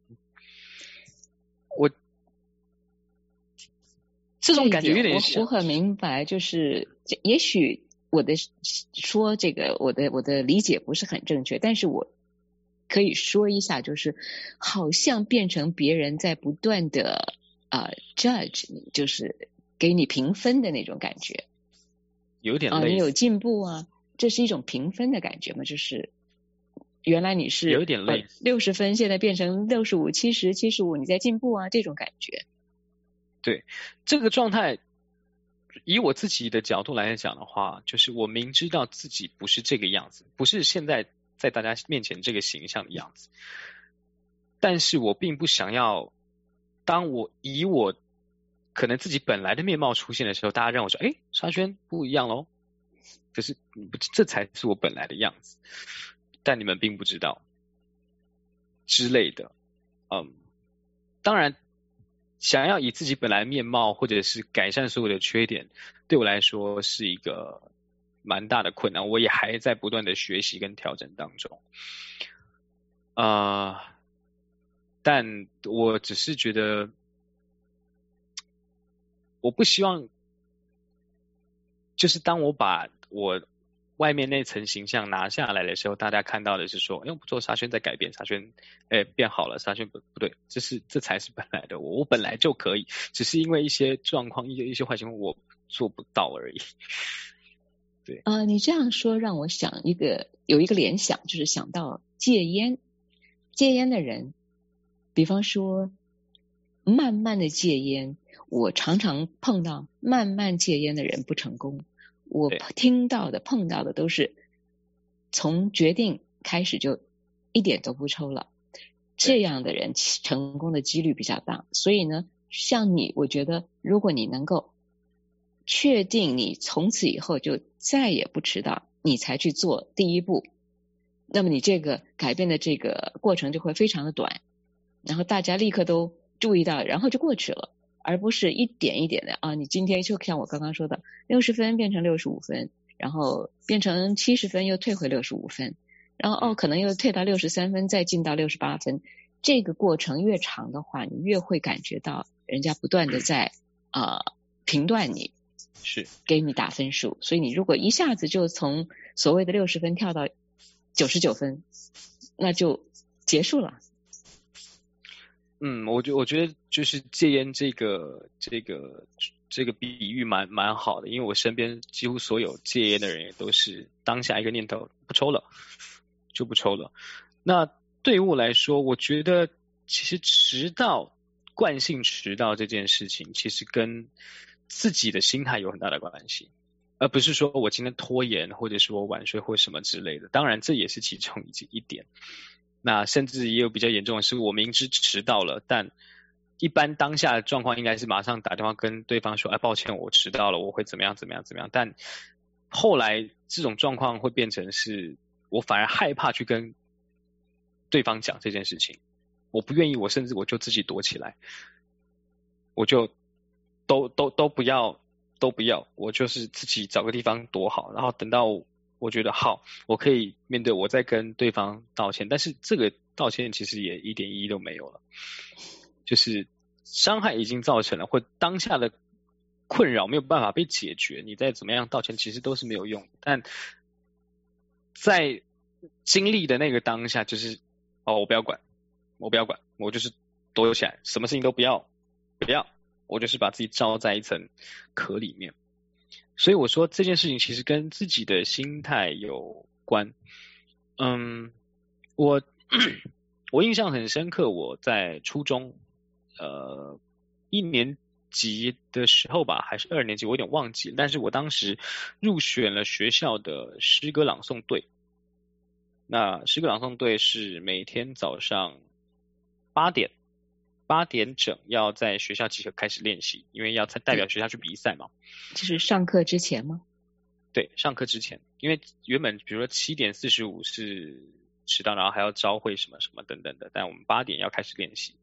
这种感觉有点像， 我很明白，就是也许我的说这个我的理解不是很正确，但是我可以说一下，就是好像变成别人在不断的judge 你，就是给你评分的那种感觉， 有点类似。 你有进步这是一种评分的感觉吗？就是原来你是有点类似 60分，现在变成65、70、75，你在进步这种感觉。 对，这个状态以我自己的角度来讲的话，就是我明知道自己不是这个样子，不是现在在大家面前这个形象的样子，但是我并不想要当我以我可能自己本来的面貌出现的时候，大家让我说沙宣不一样咯，可是这才是我本来的样子，但你们并不知道之类的。当然想要以自己本来面貌或者是改善所有的缺点，对我来说是一个蛮大的困难，我也还在不断的学习跟调整当中。但我只是觉得我不希望，就是当我把我外面那层形象拿下来的时候，大家看到的是说不错，沙宣在改变，沙宣变好了，沙宣不对，这才是本来的我本来就可以，只是因为一些状况一些坏情况我做不到而已。对你这样说让我想有一个联想，就是想到戒烟的人，比方说慢慢的戒烟，我常常碰到慢慢戒烟的人不成功，我听到的碰到的都是从决定开始就一点都不抽了，这样的人成功的几率比较大。所以呢，像你，我觉得如果你能够确定你从此以后就再也不迟到，你才去做第一步，那么你这个改变的这个过程就会非常的短，然后大家立刻都注意到，然后就过去了，而不是一点一点的啊。你今天就像我刚刚说的，60分变成65分，然后变成70分又退回65分，然后可能又退到63分，再进到68分。这个过程越长的话，你越会感觉到人家不断的在评断你， 是给你打分数。所以你如果一下子就从所谓的60分跳到99分，那就结束了。 我觉得就是戒烟这个比喻蛮好的，因为我身边几乎所有戒烟的人也都是当下一个念头不抽了就不抽了。那对于我来说，我觉得其实惯性迟到这件事情，其实跟自己的心态有很大的关系，而不是说我今天拖延或者是我晚睡或什么之类的。当然这也是其中一点。那甚至也有比较严重的是，我明知迟到了，但一般当下的状况应该是马上打电话跟对方说，抱歉我迟到了，我会怎么样。但后来这种状况会变成是我反而害怕去跟对方讲这件事情，我不愿意，我甚至我就自己躲起来，我就都不要，我就是自己找个地方躲好，然后等到我觉得好，我可以面对，我再跟对方道歉。但是这个道歉其实也一点意义都没有了，就是伤害已经造成了，或当下的困扰没有办法被解决，你再怎么样道歉其实都是没有用的。但在经历的那个当下，就是我不要管，我就是躲起来，什么事情都不要，我就是把自己罩在一层壳里面。所以我说这件事情其实跟自己的心态有关。我印象很深刻，我在初中1年级的时候吧，还是2年级，我有点忘记了，但是我当时入选了学校的诗歌朗诵队。那诗歌朗诵队是每天早上8点整要在学校集合开始练习，因为要代表学校去比赛嘛。 就是上课之前吗？ 对，上课之前，因为原本比如说7点45是迟到，然后还要朝会什么什么等等的，但我们8点要开始练习。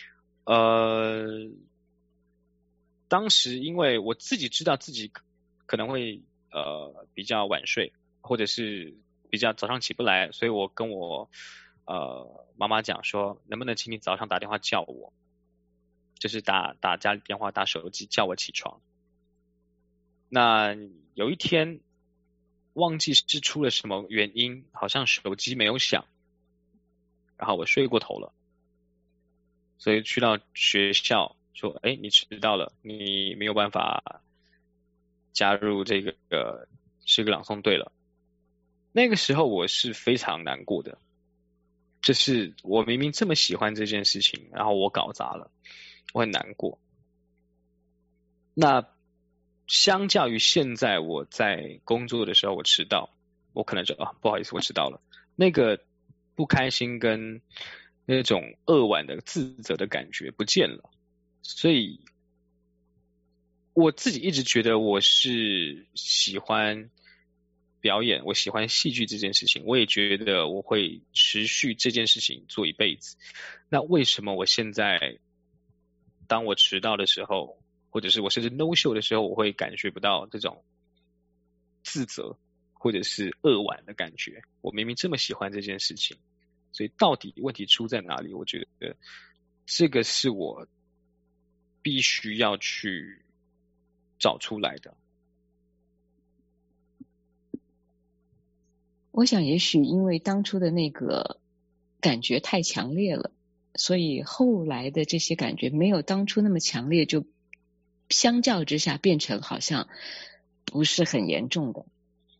当时因为我自己知道自己可能会比较晚睡，或者是比较早上起不来，所以我跟我妈妈讲说，能不能请你早上打电话叫我，就是打家里电话，打手机叫我起床。那有一天忘记是出了什么原因，好像手机没有响，然后我睡过头了，所以去到学校说，你迟到了，你没有办法加入这个诗歌朗诵队了。那个时候我是非常难过的，就是我明明这么喜欢这件事情，然后我搞砸了，我很难过。那相较于现在我在工作的时候我迟到，我可能就不好意思我迟到了，那个不开心跟那种扼腕的自责的感觉不见了。所以我自己一直觉得我是喜欢表演，我喜欢戏剧这件事情，我也觉得我会持续这件事情做一辈子。那为什么我现在当我迟到的时候，或者是我甚至 no show 的时候，我会感觉不到这种自责或者是扼腕的感觉？我明明这么喜欢这件事情，所以到底问题出在哪里？我觉得这个是我必须要去找出来的。 我想也许因为当初的那个感觉太强烈了，所以后来的这些感觉没有当初那么强烈，就相较之下变成好像不是很严重的。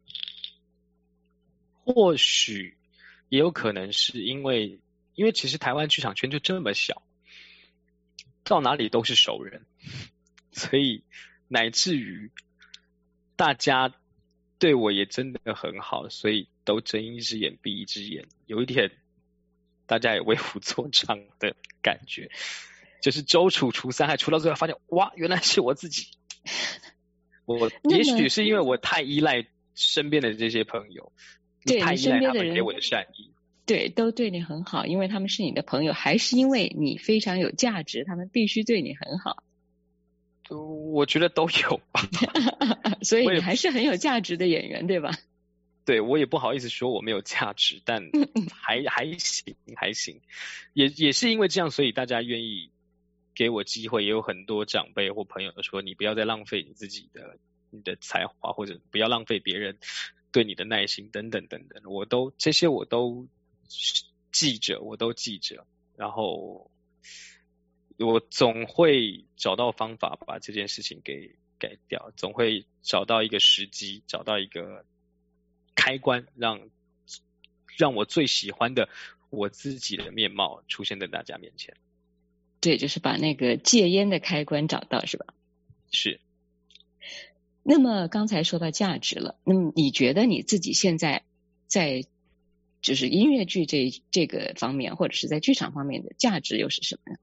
或许也有可能是因为其实台湾剧场圈就这么小，到哪里都是熟人，所以乃至于大家对我也真的很好，所以都睁一只眼闭一只眼，有一点大家也为虎作伥的感觉，就是周处除三害，除到最后发现哇，原来是我自己。我也许是因为我太依赖身边的这些朋友，太依赖他们给我的善意。 对，都对你很好，因为他们是你的朋友，还是因为你非常有价值，他们必须对你很好？ 我觉得都有吧。 所以你还是很有价值的演员，对吧？ 对，我也不好意思说我没有价值，但还行，也是因为这样，所以大家愿意给我机会，也有很多长辈或朋友说，你不要再浪费你自己的你的才华，或者不要浪费别人对你的耐心等等等等，这些我都记着，然后我总会找到方法把这件事情给改掉，总会找到一个时机，找到一个开关，让我最喜欢的我自己的面貌出现在大家面前。 对，就是把那个戒烟的开关找到，是吧？ 是。 那么刚才说到价值了，那么你觉得你自己现在在就是音乐剧这个方面，或者是在剧场方面的价值又是什么呢？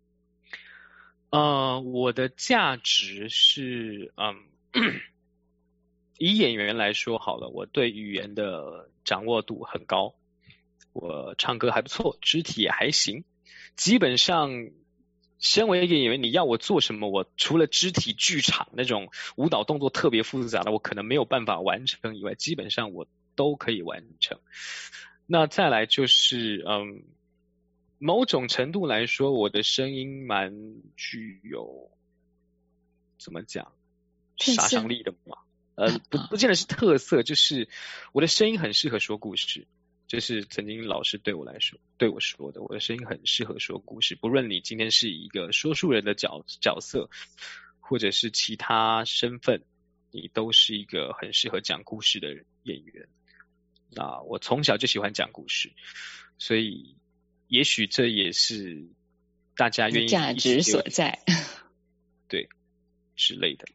我的价值是以演员来说好了，我对语言的掌握度很高，我唱歌还不错，肢体也还行，基本上身为一个演员，你要我做什么，我除了肢体剧场那种舞蹈动作特别复杂的我可能没有办法完成以外，基本上我都可以完成。那再来就是某种程度来说，我的声音蛮具有怎么讲杀伤力的嘛？不见得是特色，就是我的声音很适合说故事。就是曾经老师对我说的，我的声音很适合说故事。不论你今天是一个说书人的角色，或者是其他身份，你都是一个很适合讲故事的演员。那我从小就喜欢讲故事，所以也许这也是大家愿意价值所在， 对之类的。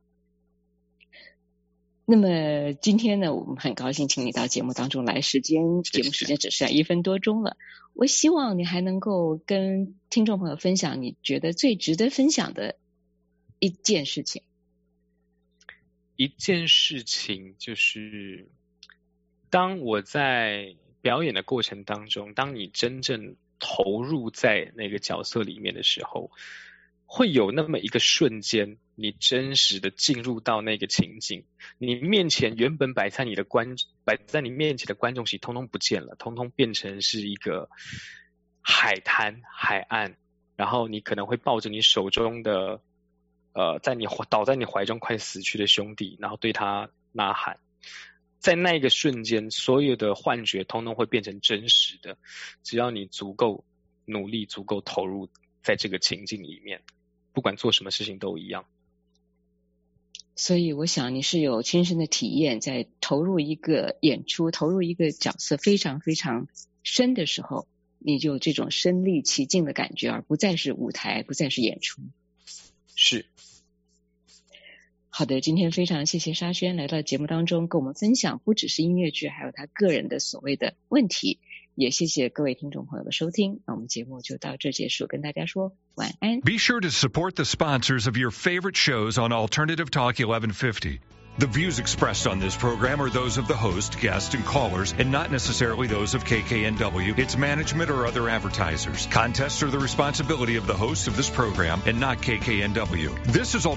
那么今天呢，我们很高兴请你到节目当中来，节目时间只剩1分多钟了。我希望你还能够跟听众朋友分享你觉得最值得分享的一件事情。 一件事情就是当我在表演的过程当中，当你真正投入在那个角色里面的时候，会有那么一个瞬间，你真实的进入到那个情景，你面前原本摆在你面前的观众席通通不见了，通通变成是一个海滩海岸，然后你可能会抱着你手中的倒在你怀中快死去的兄弟，然后对他呐喊。在那一个瞬间，所有的幻觉通通会变成真实的，只要你足够努力，足够投入在这个情境里面，不管做什么事情都一样。 所以我想你是有亲身的体验，在投入一个演出，投入一个角色非常非常深的时候，你就有这种身临其境的感觉，而不再是舞台，不再是演出。 是。 好的，今天非常谢谢沙宣来到节目当中跟我们分享不只是音乐剧，还有他个人的所谓的问题，也谢谢各位听众朋友的收听，那我们节目就到这结束，跟大家说晚安。 Be sure to support the sponsors of your favorite shows on Alternative Talk 1150. The views expressed on this program are those of the host, guests, and callers, and not necessarily those of KKNW, its management, or other advertisers. Contests are the responsibility of the hosts of this program and not KKNW. This is